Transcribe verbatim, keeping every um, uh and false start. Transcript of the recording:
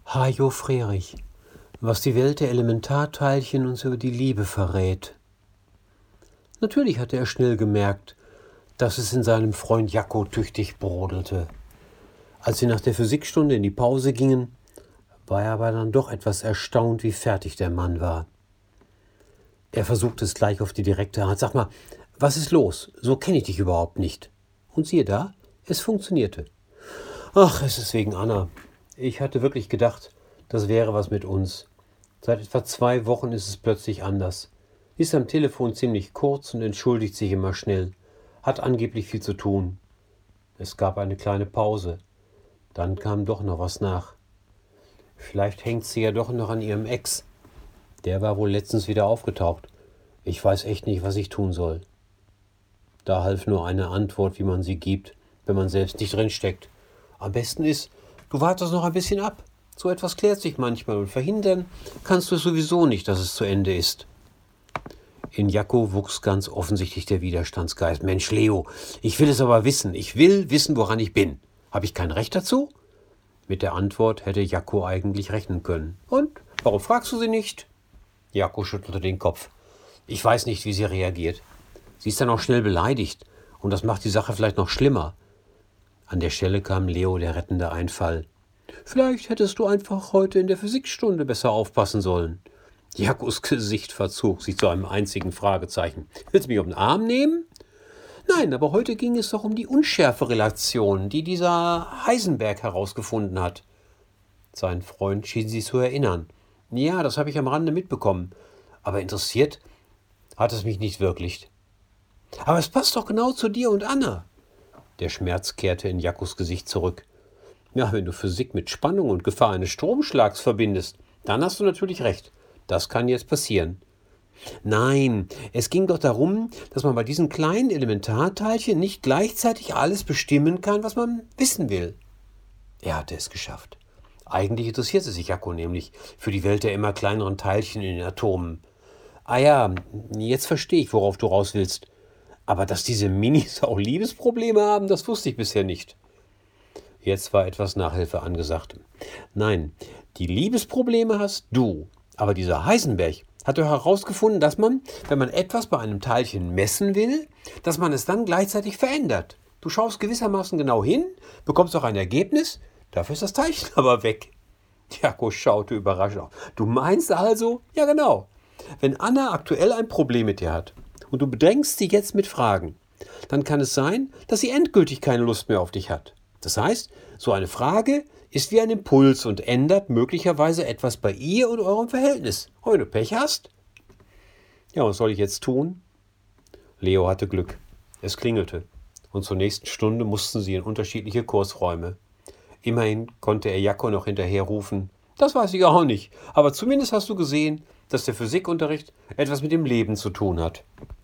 Hajo Frerich, was die Welt der Elementarteilchen uns über die Liebe verrät. Natürlich hatte er schnell gemerkt, dass es in seinem Freund Jacko tüchtig brodelte. Als sie nach der Physikstunde in die Pause gingen, war er aber dann doch etwas erstaunt, wie fertig der Mann war. Er versuchte es gleich auf die direkte Art. Sag mal, was ist los? So kenne ich dich überhaupt nicht. Und siehe da, es funktionierte. Ach, es ist wegen Anna. Ich hatte wirklich gedacht, das wäre was mit uns. Seit etwa zwei Wochen ist es plötzlich anders. Sie ist am Telefon ziemlich kurz und entschuldigt sich immer schnell. Hat angeblich viel zu tun. Es gab eine kleine Pause. Dann kam doch noch was nach. Vielleicht hängt sie ja doch noch an ihrem Ex. Der war wohl letztens wieder aufgetaucht. Ich weiß echt nicht, was ich tun soll. Da half nur eine Antwort, wie man sie gibt, wenn man selbst nicht drinsteckt. Am besten ist, du wartest noch ein bisschen ab. So etwas klärt sich manchmal und verhindern kannst du es sowieso nicht, dass es zu Ende ist. In Jacko wuchs ganz offensichtlich der Widerstandsgeist. Mensch, Leo, ich will es aber wissen. Ich will wissen, woran ich bin. Habe ich kein Recht dazu? Mit der Antwort hätte Jacko eigentlich rechnen können. Und? Warum fragst du sie nicht? Jacko schüttelte den Kopf. Ich weiß nicht, wie sie reagiert. Sie ist dann auch schnell beleidigt. Und das macht die Sache vielleicht noch schlimmer. An der Stelle kam Leo der rettende Einfall. Vielleicht hättest du einfach heute in der Physikstunde besser aufpassen sollen. Jakkos Gesicht verzog sich zu einem einzigen Fragezeichen. Willst du mich auf den Arm nehmen? Nein, aber heute ging es doch um die Unschärferelation, die dieser Heisenberg herausgefunden hat. Sein Freund schien sich zu erinnern. Ja, das habe ich am Rande mitbekommen. Aber interessiert hat es mich nicht wirklich. Aber es passt doch genau zu dir und Anna. Der Schmerz kehrte in Jakkos Gesicht zurück. Ja, wenn du Physik mit Spannung und Gefahr eines Stromschlags verbindest, dann hast du natürlich recht. Das kann jetzt passieren. Nein, es ging doch darum, dass man bei diesen kleinen Elementarteilchen nicht gleichzeitig alles bestimmen kann, was man wissen will. Er hatte es geschafft. Eigentlich interessierte sich Jacko nämlich für die Welt der immer kleineren Teilchen in den Atomen. Ah ja, jetzt verstehe ich, worauf du raus willst. Aber dass diese Minis auch Liebesprobleme haben, das wusste ich bisher nicht. Jetzt war etwas Nachhilfe angesagt. Nein, die Liebesprobleme hast du. Aber dieser Heisenberg hat doch herausgefunden, dass man, wenn man etwas bei einem Teilchen messen will, dass man es dann gleichzeitig verändert. Du schaust gewissermaßen genau hin, bekommst auch ein Ergebnis, dafür ist das Teilchen aber weg. Jacko schaute überrascht auf. Du meinst also? Ja, genau. Wenn Anna aktuell ein Problem mit dir hat und du bedrängst sie jetzt mit Fragen, dann kann es sein, dass sie endgültig keine Lust mehr auf dich hat. Das heißt, so eine Frage ist wie ein Impuls und ändert möglicherweise etwas bei ihr und eurem Verhältnis. Und wenn du Pech hast? Ja, was soll ich jetzt tun? Leo hatte Glück. Es klingelte. Und zur nächsten Stunde mussten sie in unterschiedliche Kursräume. Immerhin konnte er Jacko noch hinterher rufen. Das weiß ich auch nicht. Aber zumindest hast du gesehen, dass der Physikunterricht etwas mit dem Leben zu tun hat.